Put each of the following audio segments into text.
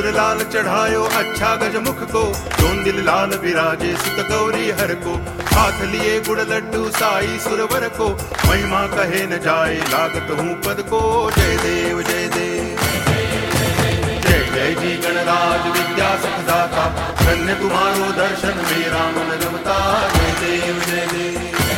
सिंदूर लाल चढ़ायो अच्छा गजमुख को, दोन दिल लाल विराजे सुत गौरी हर को। हाथ लिए गुड़ लड्डू साई सुरवर को, महिमा कहे न जाए लागत हूँ पद को। जय देव जय देव जय जय जी गणराज विद्या सुखदाता, धन्य तुम्हारो दर्शन मेरा मन रमता। जय देव जय देव।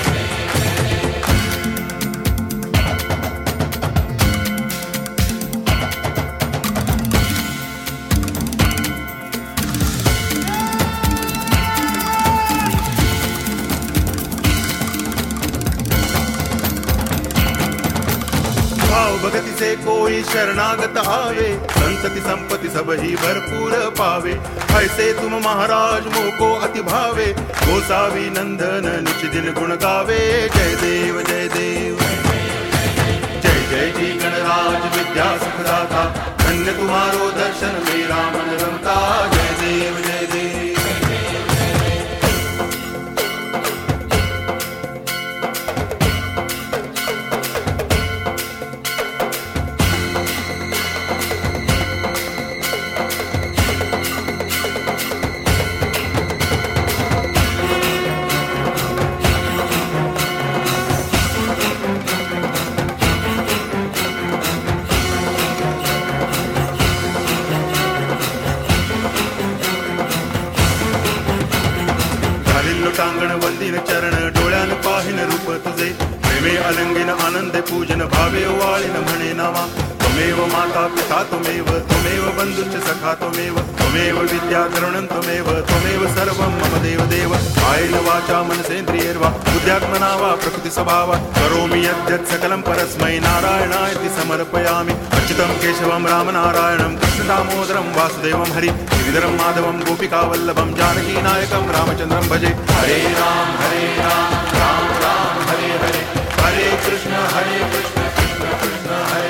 भगति से कोई शरणागत आवे, संतति संपत्ति सब ही भरपूर पावे। ऐसे तुम महाराज मोको अति भावे, गोसावी नंदन निच दिन गुण गावे। जय देव जय देव जय जय जी गणराज विद्या सुखदाता, धन्य तुम्हारो दर्शन मेरा मन रमता। जय देव जय देव। टांगण वंदिन चरण डोळ्यान पाहिन रूप तुझे, प्रेमे अलंगिन आनंदे पूजन भावे वाळिन म्हणे नामा। त्वमेव माता पिता त्वमेव, त्वमेव बंधुश्च सखा त्वमेव, त्वमेव विद्या करुणं त्वमेव, त्वमेव सर्वं मम देव देव। कायेन वाचा मनसेन्द्रियैर्वा बुद्ध्यात्मना वा प्रकृति स्वभावा, करोमि यद्यत् सकलं परस्मै नारायणायति समर्पयामि। अच्युतं केशवं रामनारायणं कृष्ण दामोदरं वासुदेवं हरि, गिरिधरं माधवं गोपिकावल्लभं जानकी नायकं रामचन्द्रं भजे। हरे राम राम राम हरे हरे, हरे कृष्ण कृष्ण कृष्ण हरे